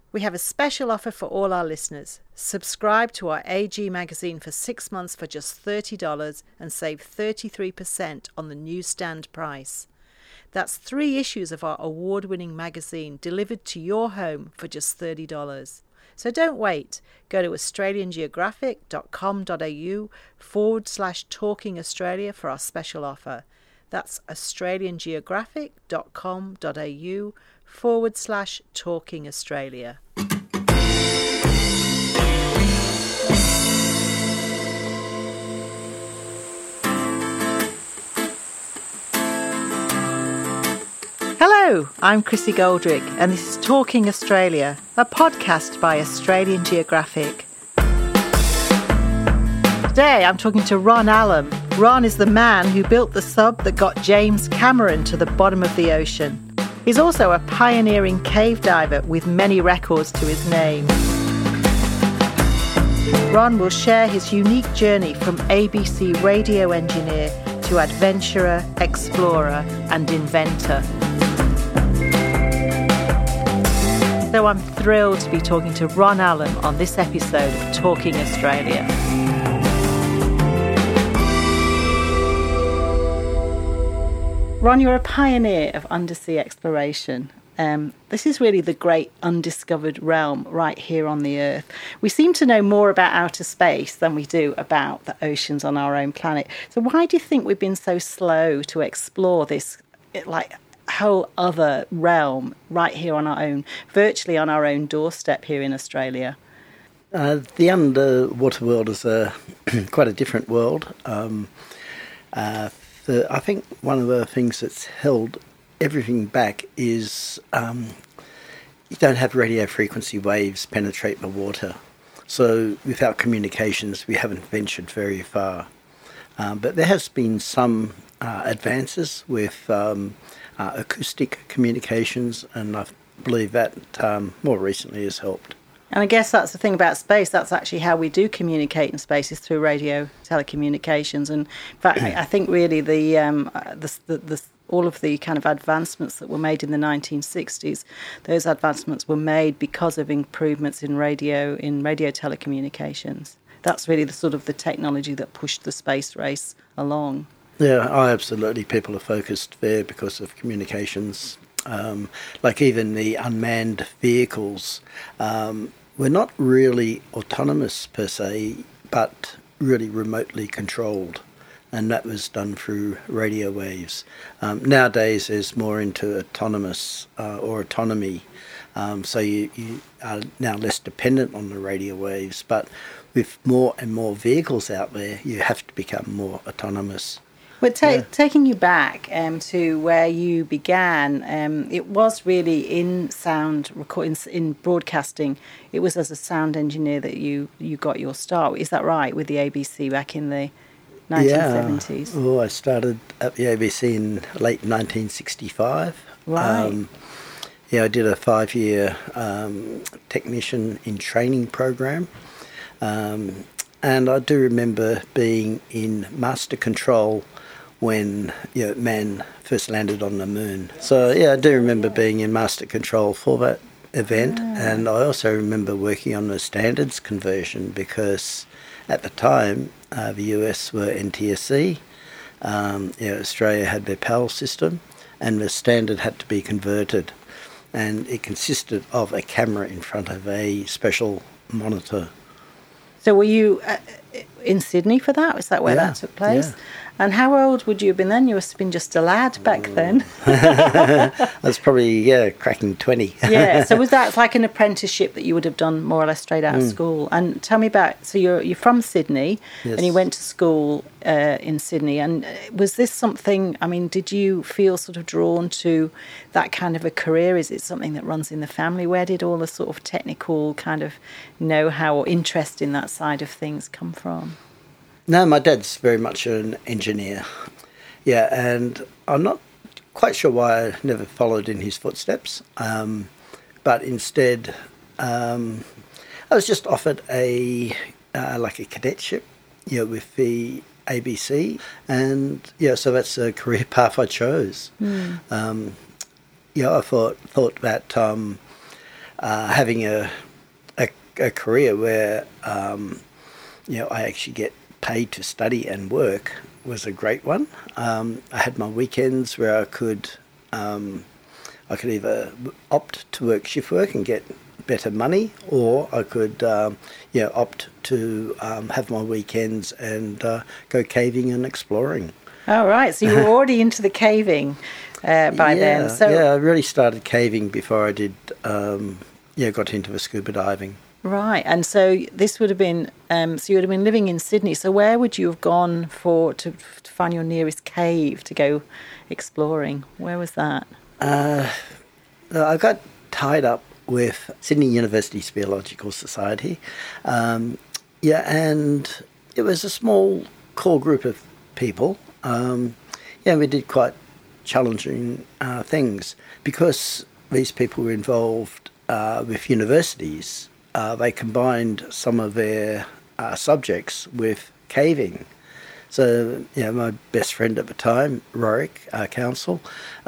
We have a special offer for all our listeners. Subscribe to our AG magazine for 6 months for just $30 and save 33% on the newsstand price. That's 3 issues of our award-winning magazine delivered to your home for just $30. So don't wait. Go to australiangeographic.com.au/Talking Australia for our special offer. That's australiangeographic.com.au/Talking Australia. Hello, I'm Chrissy Goldrick, and this is Talking Australia, a podcast by Australian Geographic. Today I'm talking to Ron Allum. Ron is the man who built the sub that got James Cameron to the bottom of the ocean. He's also a pioneering cave diver with many records to his name. Ron will share his unique journey from ABC radio engineer to adventurer, explorer and inventor. So I'm thrilled to be talking to Ron Allum on this episode of Talking Australia. Ron, you're a pioneer of undersea exploration. This is really the great undiscovered realm right here on the Earth. We seem to know more about outer space than we do about the oceans on our own planet. So why do you think we've been so slow to explore this, whole other realm right here on our own, virtually on our own doorstep here in Australia? The underwater world is quite a different world. I think one of the things that's held everything back is you don't have radio frequency waves penetrate the water. So without communications, we haven't ventured very far. But there has been some advances with acoustic communications, and I believe that more recently has helped. And I guess that's the thing about space. That's actually how we do communicate in space, is through radio telecommunications. And in fact, I think really the all of the kind of advancements that were made in the 1960s, those advancements were made because of improvements in radio telecommunications. That's really the sort of the technology that pushed the space race along. Yeah, absolutely. People are focused there because of communications. Like even the unmanned vehicles were not really autonomous per se, but really remotely controlled. And that was done through radio waves. Nowadays, there's more into autonomous or autonomy. So you are now less dependent on the radio waves. But with more and more vehicles out there, you have to become more autonomous. But taking you back to where you began, it was really in sound recording, in broadcasting. It was as a sound engineer that you got your start. Is that right, with the ABC back in the 1970s? Yeah. Oh, I started at the ABC in late 1965. Right. I did a 5-year technician in training program. And I do remember being in master control when man first landed on the moon. So I do remember being in master control for that event. And I also remember working on the standards conversion, because at the time the US were NTSC, Australia had their PAL system, and the standard had to be converted, and it consisted of a camera in front of a special monitor. So were you in Sydney for that? Was that where that took place? Yeah. And how old would you have been then? You must have been just a lad back then. I was probably, cracking 20. Yeah, so was that like an apprenticeship that you would have done more or less straight out of school? And tell me about, so you're from Sydney, yes. And you went to school in Sydney. And was this something, did you feel sort of drawn to that kind of a career? Is it something that runs in the family? Where did all the sort of technical kind of know-how or interest in that side of things come from? No, my dad's very much an engineer. Yeah, and I'm not quite sure why I never followed in his footsteps. But instead, I was just offered a cadetship, with the ABC, and so that's a career path I chose. I thought that having a career where I actually get paid to study and work was a great one. I had my weekends where I could either opt to work shift work and get better money, or I could opt to have my weekends and go caving and exploring. Oh, right. So you were already into the caving by then. So I really started caving before I did got into the scuba diving. Right, and so this would have been, so you would have been living in Sydney. So where would you have gone to find your nearest cave to go exploring? Where was that? I got tied up with Sydney University Speleological Society. And it was a small core group of people. We did quite challenging things because these people were involved with universities. They combined some of their subjects with caving. So, my best friend at the time, Rorik Council,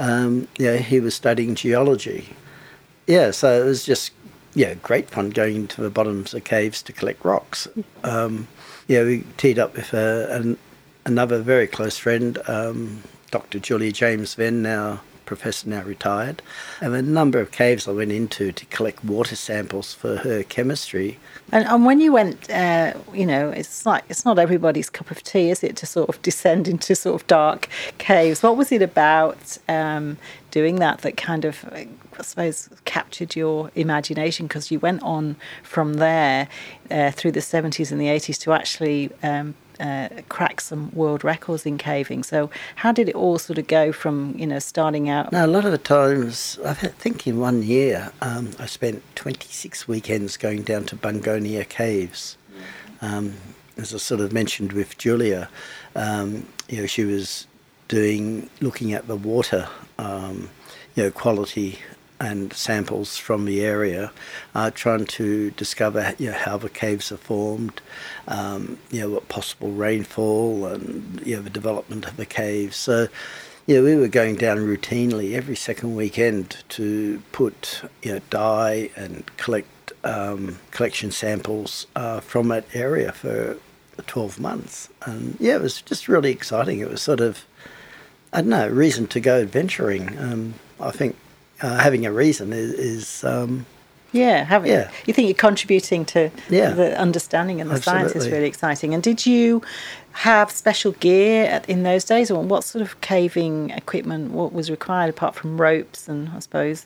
he was studying geology. So it was just, great fun going into the bottoms of caves to collect rocks. We teed up with another very close friend, Dr. Julia James Venn, now professor, now retired, and a number of caves I went into to collect water samples for her chemistry. And when you went, it's not everybody's cup of tea, is it, to sort of descend into sort of dark caves? What was it about doing that kind of, I suppose, captured your imagination? Because you went on from there through the 70s and the 80s to actually crack some world records in caving. So how did it all sort of go from, starting out? No, a lot of the times, I think in 1 year, I spent 26 weekends going down to Bungonia Caves. As I sort of mentioned with Julia, she was looking at the water, quality and samples from the area, trying to discover how the caves are formed, what possible rainfall and the development of the caves. So we were going down routinely every second weekend to put dye and collect collection samples from that area for 12 months. And it was just really exciting. It was sort of, I don't know, a reason to go adventuring. I think having a reason is you think you're contributing to the understanding and the Absolutely. science is really exciting. And did you have special gear in those days, or what sort of caving equipment, what was required apart from ropes and I suppose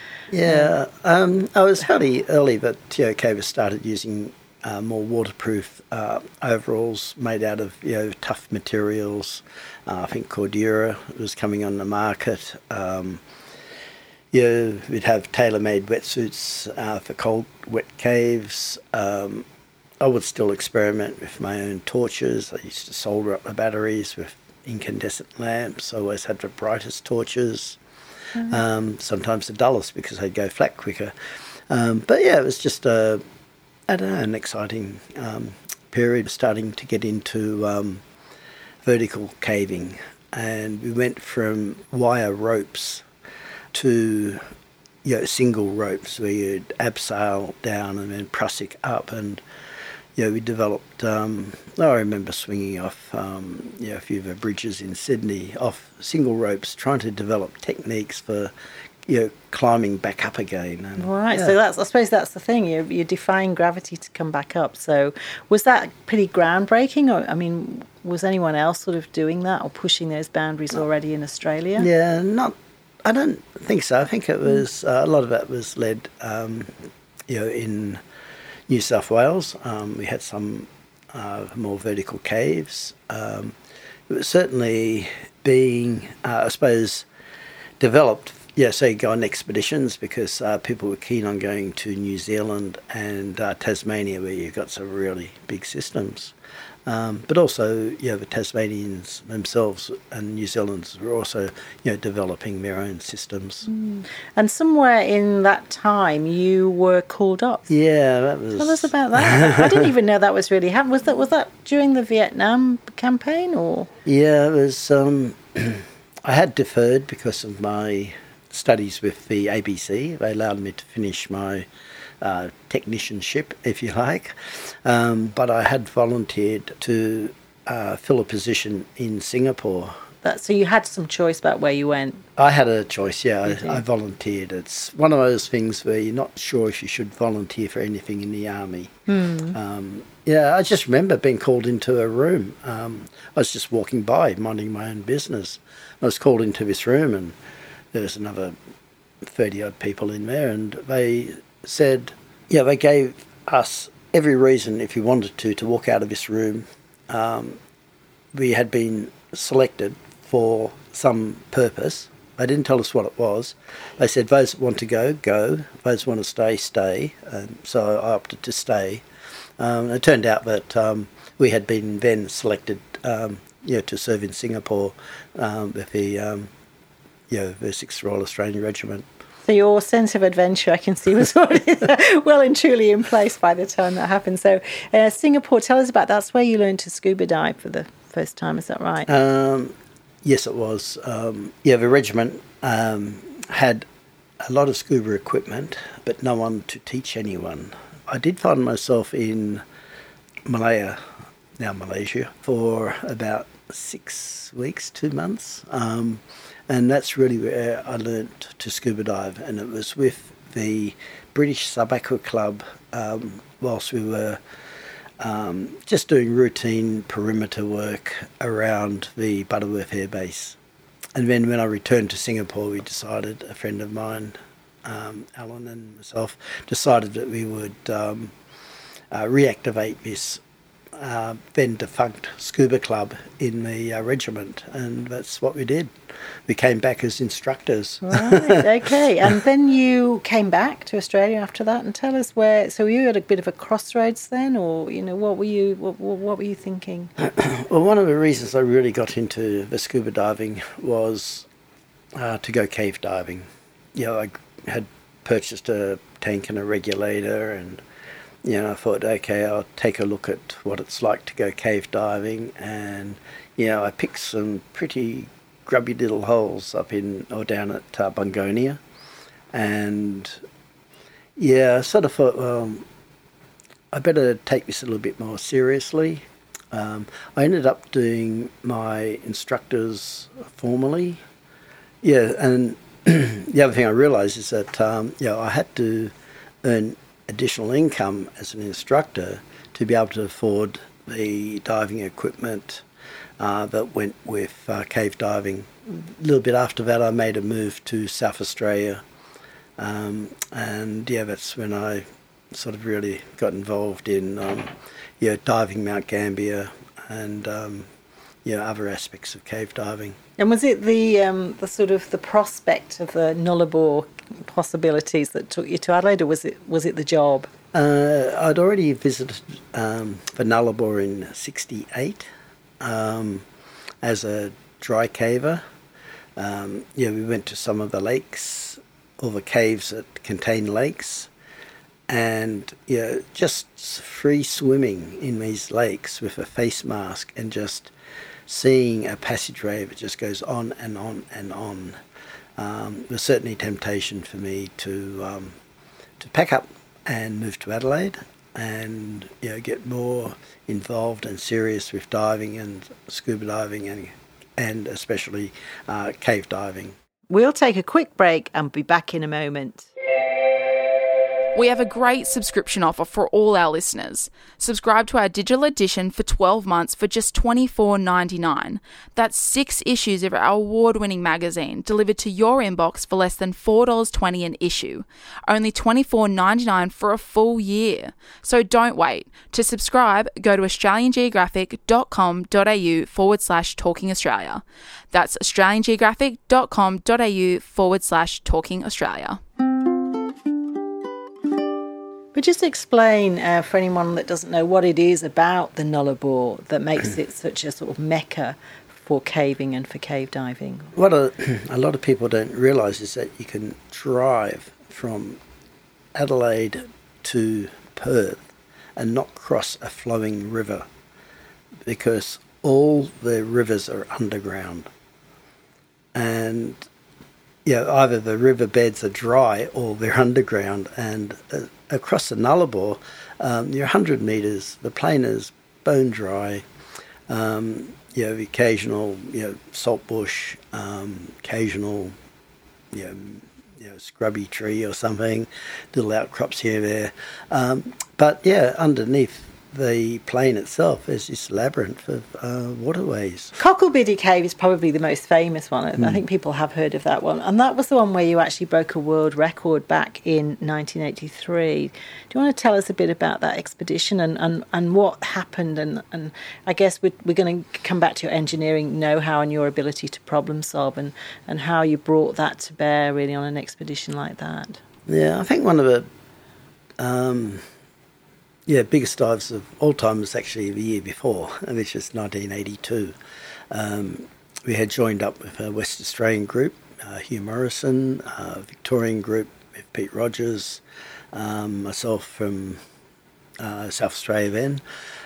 I was fairly early that cavers started using more waterproof overalls made out of tough materials. I think Cordura was coming on the market. We'd have tailor-made wetsuits for cold, wet caves. I would still experiment with my own torches. I used to solder up the batteries with incandescent lamps. I always had the brightest torches, sometimes the dullest because they'd go flat quicker. It was just an exciting period, starting to get into vertical caving. And we went from wire ropes to single ropes where you'd abseil down and then prussic up, and we developed. I remember swinging off a few of the bridges in Sydney off single ropes, trying to develop techniques for climbing back up again. And, right. So I suppose that's the thing. You're defying gravity to come back up. So was that pretty groundbreaking, or was anyone else sort of doing that or pushing those boundaries already in Australia? Yeah, I don't think so. I think it was a lot of it was led, in New South Wales. We had some more vertical caves. It was certainly being, I suppose, developed. So you go on expeditions because people were keen on going to New Zealand and Tasmania, where you've got some really big systems. But also, the Tasmanians themselves and New Zealanders were also, developing their own systems. And somewhere in that time, you were called up. Yeah, that was. Tell us about that. I didn't even know that was really happening. Was that during the Vietnam campaign, or? Yeah, it was. I had deferred because of my studies with the ABC. They allowed me to finish my technicianship, if you like. But I had volunteered to fill a position in Singapore. So you had some choice about where you went? I had a choice, yeah. I volunteered. It's one of those things where you're not sure if you should volunteer for anything in the army. I just remember being called into a room. I was just walking by, minding my own business. I was called into this room, and there was another 30-odd people in there, and they said, they gave us every reason, if you wanted to walk out of this room. We had been selected for some purpose. They didn't tell us what it was. They said, those that want to go, go. Those that want to stay, stay. So I opted to stay. It turned out that we had been then selected to serve in Singapore with the 6th Royal Australian Regiment. So your sense of adventure, I can see, was well and truly in place by the time that happened. So Singapore, tell us about that's where you learned to scuba dive for the first time, is that right? Yes, it was. The regiment had a lot of scuba equipment, but no one to teach anyone. I did find myself in Malaysia, for about 6 weeks, 2 months. And that's really where I learnt to scuba dive. And it was with the British Sub-Aqua Club whilst we were just doing routine perimeter work around the Butterworth Air Base. And then when I returned to Singapore, we decided, a friend of mine, Alan and myself, decided that we would reactivate this then defunct scuba club in the regiment, and that's what we did. We came back as instructors. Right, okay. And then you came back to Australia after that, and tell us where. So you at a bit of a crossroads then, or what were you thinking? Well, one of the reasons I really got into the scuba diving was to go cave diving. I had purchased a tank and a regulator, and I thought, okay, I'll take a look at what it's like to go cave diving. And, I picked some pretty grubby little holes down at Bungonia. And, I sort of thought, well, I better take this a little bit more seriously. I ended up doing my instructors formally. And the other thing I realised is that, I had to earn additional income as an instructor to be able to afford the diving equipment that went with cave diving. A little bit after that, I made a move to South Australia, and that's when I sort of really got involved in diving Mount Gambier and other aspects of cave diving. And was it the sort of the prospect of the Nullarbor possibilities that took you to Adelaide, or was it the job? I'd already visited the Nullarbor in '68 as a dry caver. We went to some of the lakes, all the caves that contain lakes, and just free swimming in these lakes with a face mask and just seeing a passageway that just goes on and on and on. It was certainly a temptation for me to pack up and move to Adelaide and get more involved and serious with diving and scuba diving and especially cave diving. We'll take a quick break and be back in a moment. We have a great subscription offer for all our listeners. Subscribe to our digital edition for 12 months for just $24.99. That's 6 issues of our award-winning magazine delivered to your inbox for less than $4.20 an issue. Only $24.99 for a full year. So don't wait. To subscribe, go to australiangeographic.com.au/Talking Australia. That's australiangeographic.com.au/Talking Australia. But just explain for anyone that doesn't know what it is about the Nullarbor that makes it such a sort of mecca for caving and for cave diving. What a lot of people don't realise is that you can drive from Adelaide to Perth and not cross a flowing river because all the rivers are underground. And either the riverbeds are dry or they're underground. And across the Nullarbor, you're 100 metres, the plain is bone dry. Occasional, salt bush, occasional, scrubby tree or something, little outcrops here and there. But underneath the plain itself is this labyrinth of waterways. Cocklebiddy Cave is probably the most famous one. I think people have heard of that one. And that was the one where you actually broke a world record back in 1983. Do you want to tell us a bit about that expedition and what happened? And I guess we're going to come back to your engineering know-how and your ability to problem solve and how you brought that to bear really on an expedition like that. Yeah, I think one of the biggest dives of all time was actually the year before, which was 1982. We had joined up with a West Australian group, Hugh Morrison, a Victorian group with Pete Rogers, myself from South Australia then,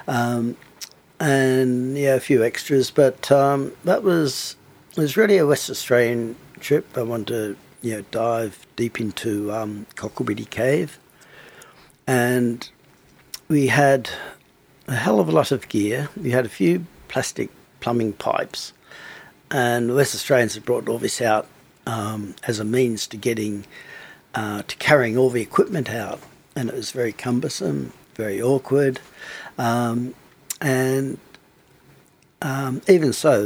and a few extras. But it was really a West Australian trip. I wanted to dive deep into Cocklebiddy Cave, and we had a hell of a lot of gear. We had a few plastic plumbing pipes, and the West Australians had brought all this out as a means to getting to carrying all the equipment out, and it was very cumbersome, very awkward, and even so,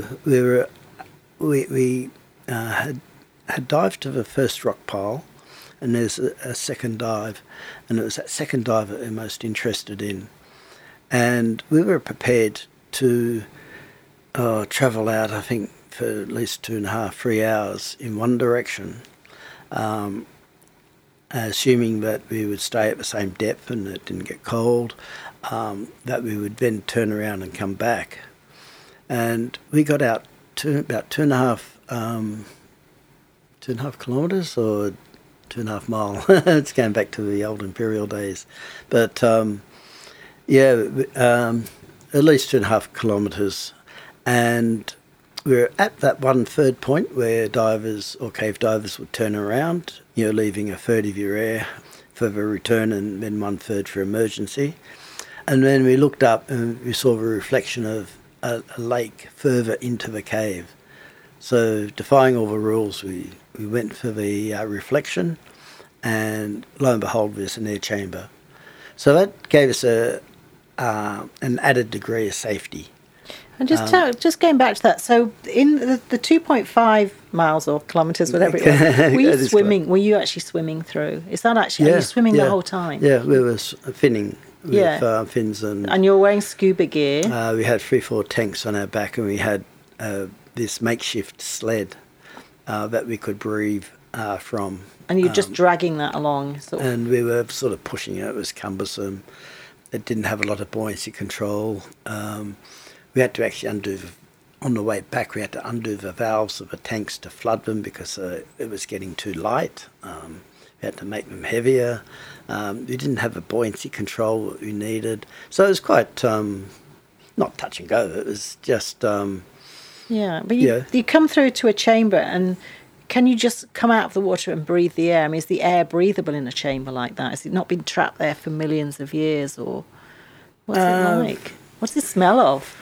we had dived to the first rock pile. And there's a second dive, and it was that second dive that we're most interested in. And we were prepared to travel out, I think, for at least 2.5, 3 hours in one direction, assuming that we would stay at the same depth and it didn't get cold, that we would then turn around and come back. And we got out to about 2.5 kilometres or 2.5 mile. It's going back to the old imperial days, but at least 2.5 kilometres, and we're at that 1/3 point where divers or cave divers would turn around, leaving a third of your air for the return and then 1/3 for emergency. And then we looked up and we saw the reflection of a lake further into the cave. So, defying all the rules, we went for the reflection, and lo and behold, there's an air chamber. So that gave us an added degree of safety. And just going back to that, so in the 2.5 miles or kilometres, whatever it was, were you swimming? Were you actually swimming through? Is that actually? Are you swimming the whole time? Yeah, we were finning with fins and you're wearing scuba gear. We had 3-4 tanks on our back, and we had this makeshift sled that we could breathe from. And you're just dragging that along. And we were sort of pushing it. It was cumbersome. It didn't have a lot of buoyancy control. We had to actually on the way back, we had to undo the valves of the tanks to flood them because it was getting too light. We had to make them heavier. We didn't have the buoyancy control that we needed. So it was quite, not touch and go. It was just... but you come through to a chamber, and can you just come out of the water and breathe the air? I mean, is the air breathable in a chamber like that? Has it not been trapped there for millions of years, or what's it like? What's it smell of?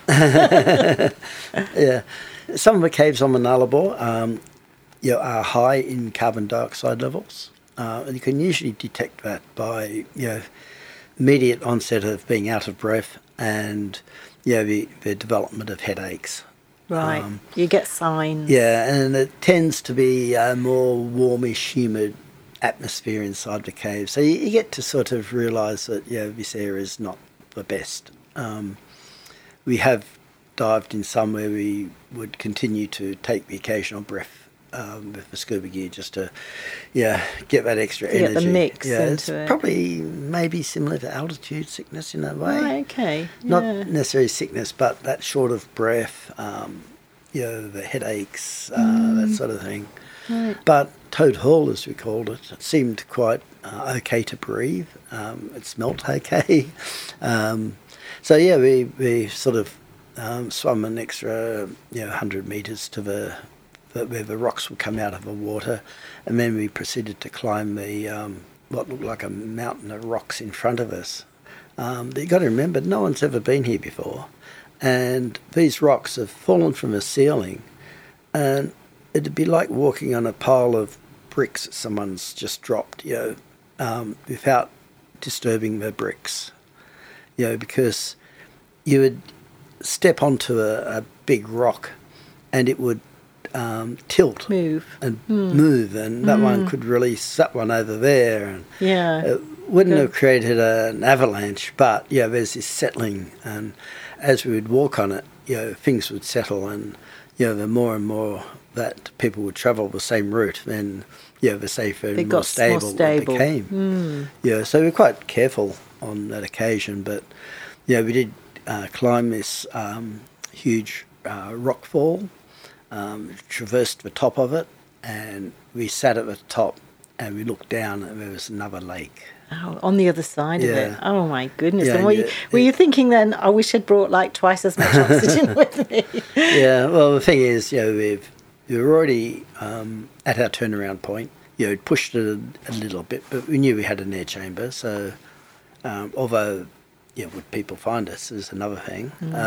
Yeah, some of the caves on the Nullarbor are high in carbon dioxide levels, and you can usually detect that by immediate onset of being out of breath and the development of headaches. Right, you get signs. Yeah, and it tends to be a more warmish, humid atmosphere inside the cave. So you get to sort of realise that, this area is not the best. We have dived in some where we would continue to take the occasional breath with the scuba gear just to, get that extra energy. Get the mix into it's it. Probably maybe similar to altitude sickness in a way. Right, okay. Not necessarily sickness, but that short of breath, the headaches, that sort of thing. Right. But Toad Hall, as we called it, seemed quite okay to breathe. It smelt okay. So we sort of swum an extra 100 metres to the where the rocks would come out of the water, and then we proceeded to climb the what looked like a mountain of rocks in front of us. But you've got to remember, no one's ever been here before, and these rocks have fallen from the ceiling, and it'd be like walking on a pile of bricks that someone's just dropped, without disturbing the bricks, because you would step onto a big rock and it would tilt, move, and that one could release that one over there, and it wouldn't have created an avalanche, but there's this settling, and as we would walk on it, things would settle, and the more and more that people would travel the same route, then the safer and more stable it became. So we were quite careful on that occasion, but we did climb this huge rock fall, traversed the top of it, and we sat at the top and we looked down and there was another lake. Oh, on the other side of it. Oh my goodness. Yeah, and were you thinking then, I wish I'd brought like twice as much oxygen with me? Yeah, well the thing is, we were already at our turnaround point. It pushed it a little bit, but we knew we had an air chamber, so although would people find us is another thing.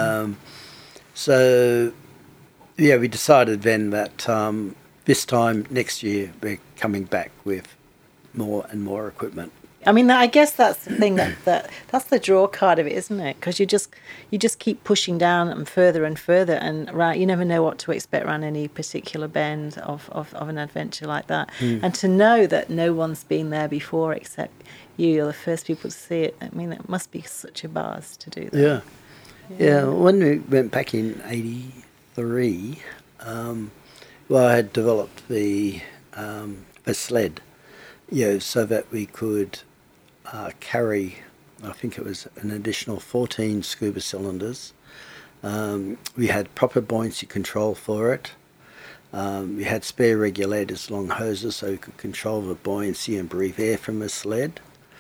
So we decided then that this time next year we're coming back with more and more equipment. I mean, I guess that's the thing that's the draw card of it, isn't it? Because you just keep pushing down and further, and you never know what to expect around any particular bend of an adventure like that. And to know that no one's been there before except you're the first people to see it. I mean, it must be such a buzz to do that. Yeah. When we went back in '83, I had developed the sled, so that we could carry, I think it was an additional 14 scuba cylinders. We had proper buoyancy control for it. We had spare regulators along hoses so we could control the buoyancy and breathe air from the sled.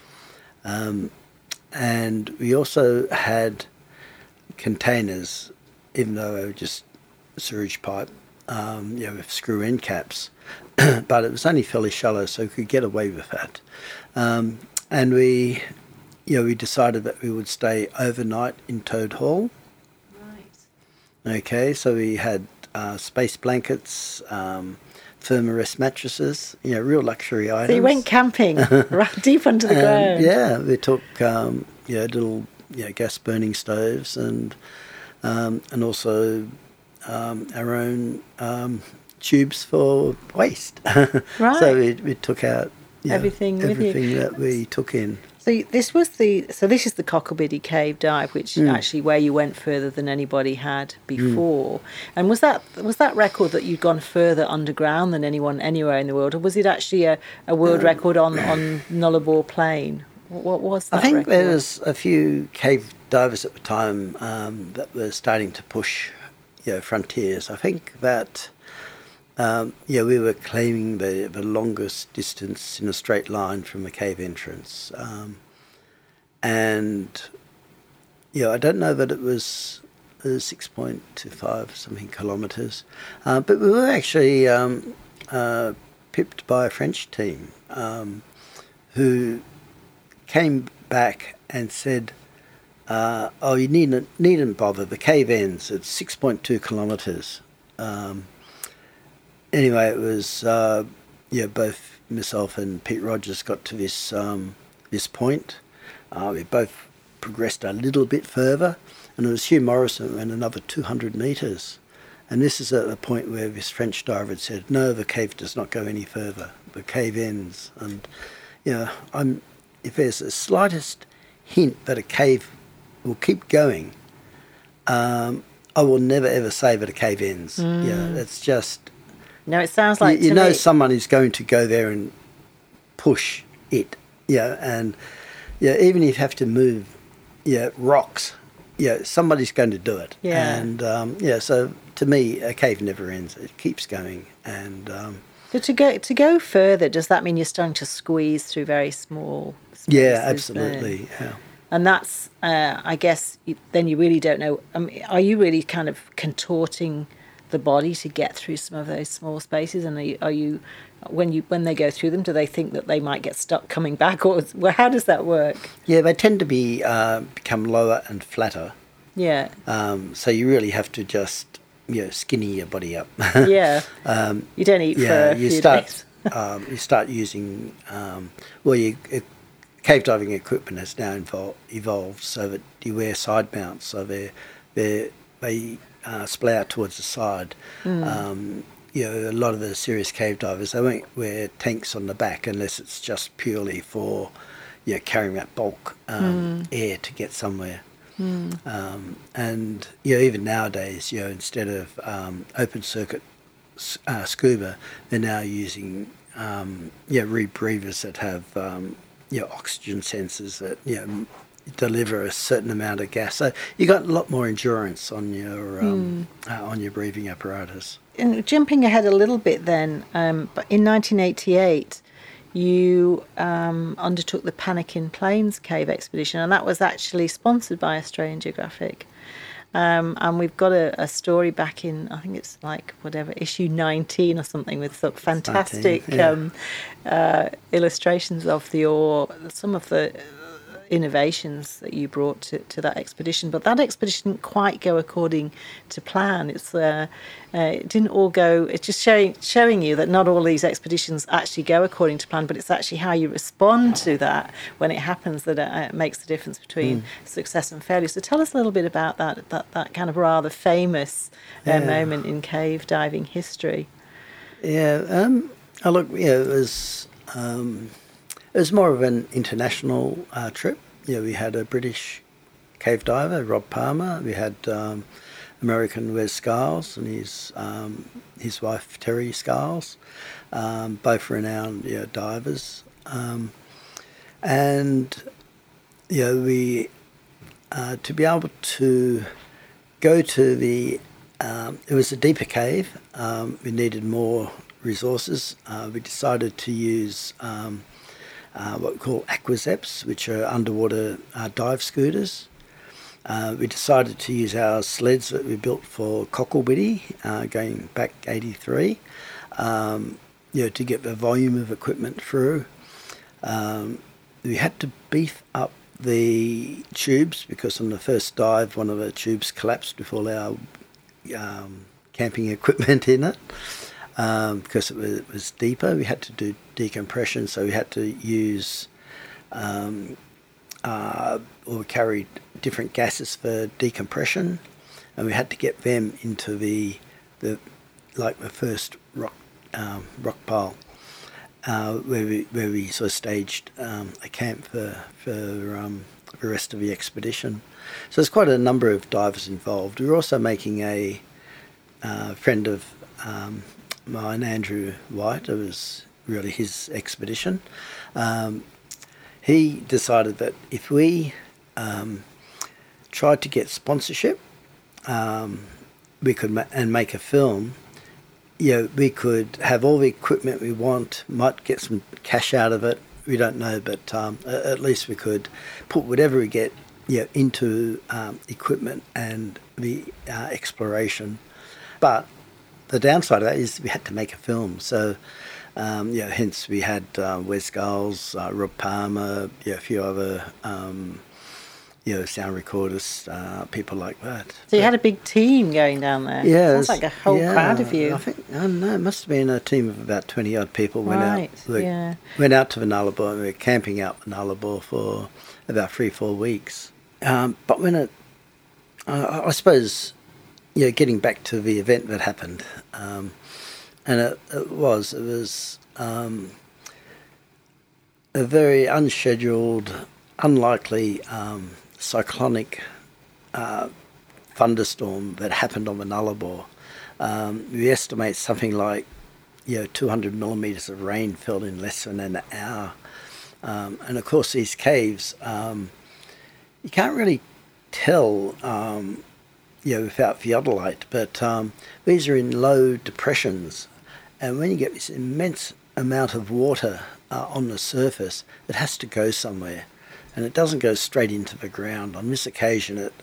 And we also had containers, even though they were just sewage pipe, with screw end caps, but it was only fairly shallow, so we could get away with that. And we decided that we would stay overnight in Toad Hall. Right. Okay, so we had space blankets, thermarest mattresses, real luxury items. So you went camping right deep under the ground. Yeah, we took little gas burning stoves and also our own tubes for waste. Right. So we took out everything that we took in. So this is the Cocklebiddy Cave dive, which actually where you went further than anybody had before. And was that record that you'd gone further underground than anyone anywhere in the world, or was it actually a world record on Nullarbor Plain? What was that? I think record? there was a few cave divers at the time that were starting to push frontiers. I think that we were claiming the longest distance in a straight line from the cave entrance. And I don't know that it was 6.25 something kilometres, but we were actually pipped by a French team who came back and said, you needn't bother, the cave ends at 6.2 kilometres. Anyway, it was both myself and Pete Rogers got to this point. We both progressed a little bit further, and it was Hugh Morrison and another 200 metres. And this is at the point where this French diver had said, no, the cave does not go any further. The cave ends. And if there's the slightest hint that a cave will keep going, I will never ever say that a cave ends. It's just... No, it sounds like someone is going to go there and push it. And even if you have to move rocks, somebody's going to do it. And so to me, a cave never ends. It keeps going. And so to go further, does that mean you're starting to squeeze through very small spaces? Yeah, absolutely. Yeah. And that's, I guess, then you really don't know. Are you really kind of contorting the body to get through some of those small spaces? And are you when they go through them, do they think that they might get stuck coming back, or how does that work? Yeah, they tend to become lower and flatter. Yeah. So you really have to just skinny your body up. Yeah. You don't eat for a few days. You start using cave diving equipment has now evolved so that you wear side mounts, so they splay out towards the side. A lot of the serious cave divers, they won't wear tanks on the back unless it's just purely for carrying that bulk air to get somewhere. And even nowadays, instead of open circuit scuba, they're now using rebreathers that have oxygen sensors that deliver a certain amount of gas. So you got a lot more endurance on your breathing apparatus. And jumping ahead a little bit then, but in 1988, you undertook the Panakin Plains Cave Expedition, and that was actually sponsored by Australian Geographic. And we've got a story back in, I think it's issue 19 or something, with sort of fantastic illustrations of some of the innovations that you brought to that expedition. But that expedition didn't quite go according to plan. It didn't all go. It's just showing you that not all these expeditions actually go according to plan, but it's actually how you respond to that when it happens that makes the difference between success and failure. So tell us a little bit about that kind of rather famous moment in cave diving history. Yeah. It was more of an international trip. We had a British cave diver, Rob Palmer. We had American Wes Skiles and his wife Terry Skiles, both renowned divers. We to be able to go to it was a deeper cave. We needed more resources. We decided to use what we call Aquazeps, which are underwater dive scooters. We decided to use our sleds that we built for Cocklebiddy, going back 83, to get the volume of equipment through. We had to beef up the tubes because on the first dive, one of the tubes collapsed with all our camping equipment in it. Because it was deeper, we had to do decompression, so we had to use or carry different gases for decompression, and we had to get them into the first rock pile where we sort of staged a camp for the rest of the expedition. So there's quite a number of divers involved. We were also making a friend of mine, Andrew White. It was really his expedition. He decided that if we tried to get sponsorship, we could make a film. We could have all the equipment we want, might get some cash out of it, we don't know, but at least we could put whatever we get into equipment and the exploration. But the downside of that is we had to make a film. So, hence we had Wes Skiles, Rob Palmer, a few other, sound recorders, people like that. So you had a big team going down there. Yeah. Sounds like a whole crowd of you. I think, I don't know, it must have been a team of about 20-odd people. Went out to the Nullarbor, and we were camping out the Nullarbor for about 3-4 weeks. But when I suppose... getting back to the event that happened, and it was a very unscheduled, unlikely cyclonic thunderstorm that happened on the Nullarbor. We estimate something like 200 millimetres of rain fell in less than an hour, and of course these caves, you can't really tell. Without theodolite, but these are in low depressions, and when you get this immense amount of water on the surface, it has to go somewhere, and it doesn't go straight into the ground. On this occasion, it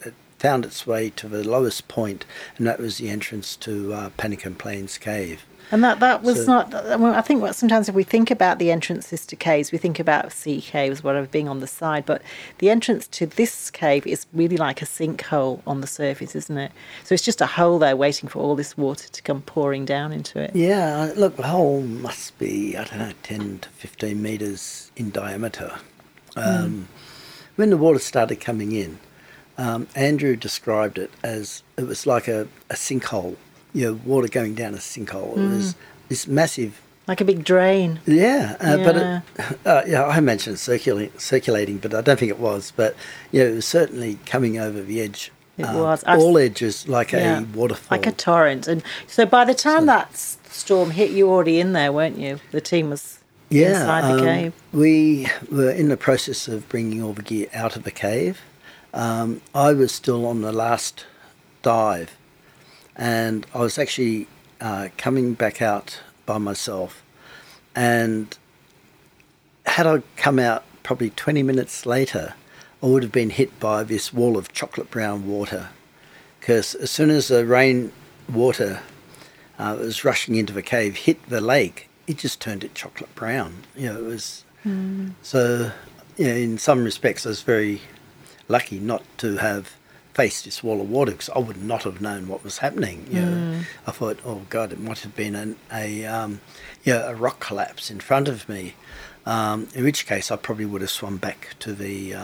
found its way to the lowest point, and that was the entrance to Panican Plains Cave. And that was not. I think sometimes if we think about the entrances to caves, we think about sea caves, whatever, being on the side. But the entrance to this cave is really like a sinkhole on the surface, isn't it? So it's just a hole there waiting for all this water to come pouring down into it. Yeah, look, the hole must be, 10 to 15 metres in diameter. When the water started coming in, Andrew described it as it was like a sinkhole. Water going down a sinkhole. It was this massive... Like a big drain. Yeah, but I mentioned circulating, but I don't think it was. But, it was certainly coming over the edge. It was. All edges, like a waterfall. Like a torrent. And so by the time that storm hit, you were already in there, weren't you? The team was inside the cave. We were in the process of bringing all the gear out of the cave. I was still on the last dive. And I was actually coming back out by myself. And had I come out probably 20 minutes later, I would have been hit by this wall of chocolate brown water. Because as soon as the rain water that was rushing into the cave hit the lake, it just turned it chocolate brown. It was... So, in some respects, I was very lucky not to have faced this wall of water, because I would not have known what was happening. I thought, oh God, it might have been a rock collapse in front of me. In which case, I probably would have swum back to the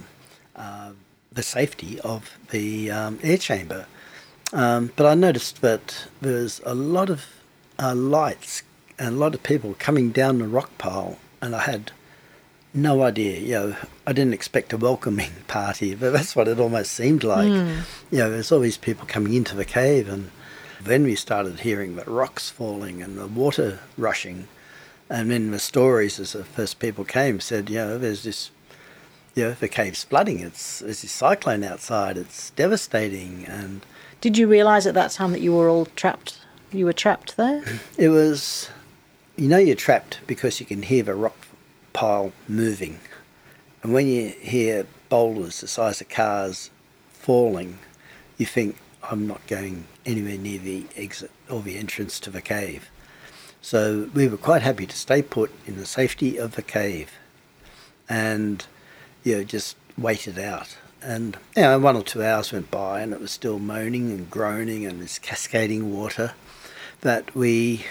safety of the air chamber. But I noticed that there's a lot of lights and a lot of people coming down the rock pile, and I had no idea. I didn't expect a welcoming party, but that's what it almost seemed like. There's all these people coming into the cave, and then we started hearing the rocks falling and the water rushing. And then the stories, as the first people came, said, there's this, the cave's flooding. There's this cyclone outside. It's devastating. And did you realise at that time that you were all trapped? You were trapped there? It was, you're trapped because you can hear the rock pile moving, and when you hear boulders the size of cars falling, you think, I'm not going anywhere near the exit or the entrance to the cave. So we were quite happy to stay put in the safety of the cave and just wait it out. And 1 or 2 hours went by, and it was still moaning and groaning and this cascading water that we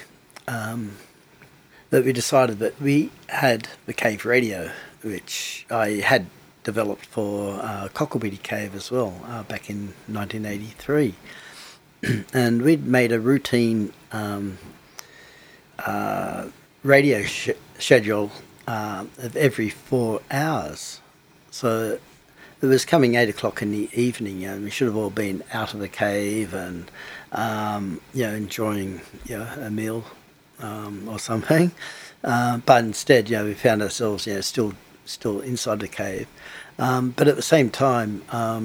decided that we had the cave radio, which I had developed for Cocklebiddy Cave as well, back in 1983. And we'd made a routine radio schedule of every 4 hours. So it was coming 8 o'clock in the evening, and we should have all been out of the cave and enjoying a meal or something, but instead, we found ourselves, still inside the cave. But at the same time,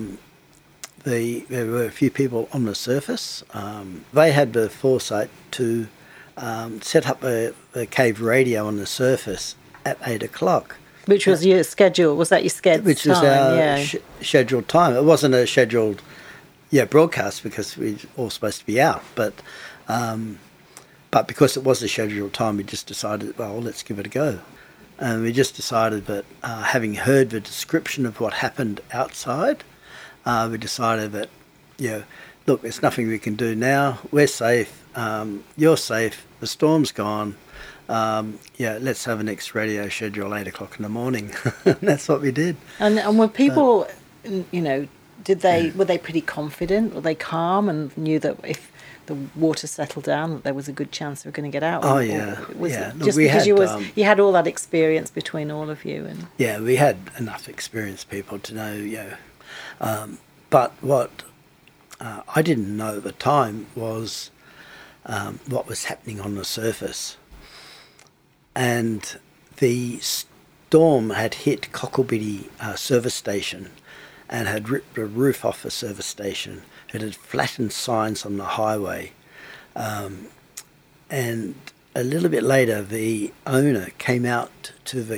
there were a few people on the surface. They had the foresight to set up a cave radio on the surface at 8 o'clock. Which was your schedule? Was that your schedule? Which was our scheduled time. It wasn't a scheduled broadcast, because we were all supposed to be out, but because it was a scheduled time, we just decided, well, let's give it a go. And we just decided that, having heard the description of what happened outside, we decided that, look, there's nothing we can do now. We're safe. You're safe. The storm's gone. Let's have a next radio schedule 8 o'clock in the morning. That's what we did. And were people, were they pretty confident? Were they calm and knew that if the water settled down, that there was a good chance they were going to get out? Oh, yeah. Just because you had all that experience between all of you? And yeah, we had enough experienced people to know, but what I didn't know at the time was what was happening on the surface. And the storm had hit Cocklebiddy service station and had ripped the roof off the service station. It had flattened signs on the highway. And a little bit later, the owner came out to the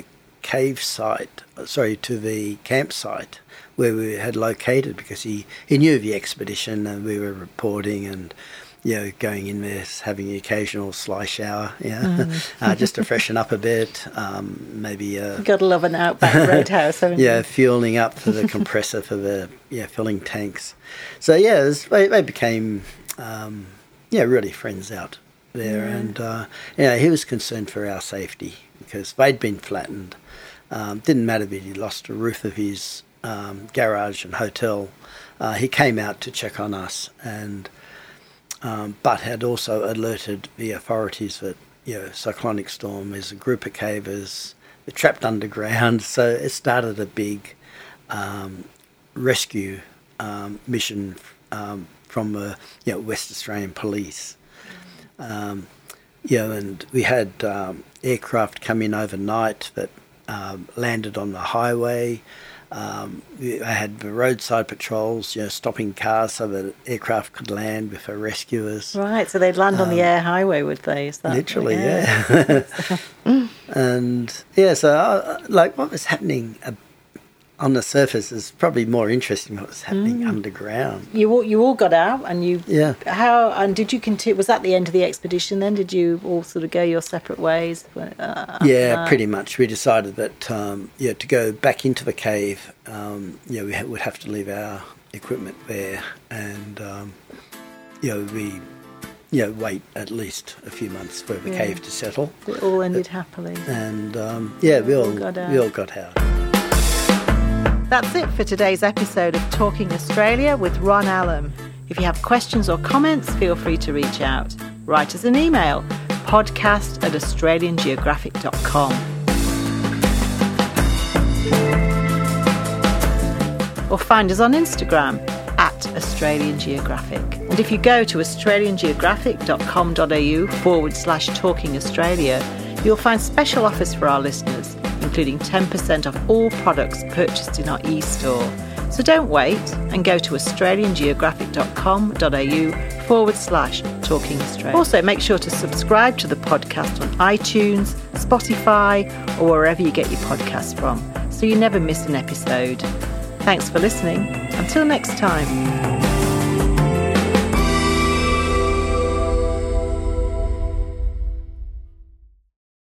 to the campsite where we had located, because he knew of the expedition and we were reporting and, going in there, having the occasional sly shower, just to freshen up a bit. Maybe gotta love an outback roadhouse, haven't you? Fueling up for the compressor for the filling tanks. So they became really friends out there, and he was concerned for our safety because they'd been flattened. Didn't matter that he lost the roof of his garage and hotel. He came out to check on us, and but had also alerted the authorities that cyclonic storm is a group of cavers, they're trapped underground. So it started a big rescue mission from the West Australian Police. And we had aircraft come in overnight that landed on the highway. I had the roadside patrols, stopping cars so that aircraft could land with the rescuers. Right, so they'd land on the air highway, would they? Is that literally, yeah. And so what was happening on the surface is probably more interesting what was happening underground. You all got out, and did you continue? Was that the end of the expedition then? Did you all sort of go your separate ways? Pretty much. We decided that to go back into the cave, we would have to leave our equipment there, and we wait at least a few months for the cave to settle. It all ended happily, and we all got out. That's it for today's episode of Talking Australia with Ron Allam. If you have questions or comments, feel free to reach out. Write us an email, podcast@australiangeographic.com. Or find us on Instagram @Australian Geographic. And if you go to australiangeographic.com.au/Talking Australia, you'll find special offers for our listeners, including 10% off all products purchased in our e-store. So don't wait and go to australiangeographic.com.au/Talking Australia. Also, make sure to subscribe to the podcast on iTunes, Spotify, or wherever you get your podcasts from, so you never miss an episode. Thanks for listening. Until next time.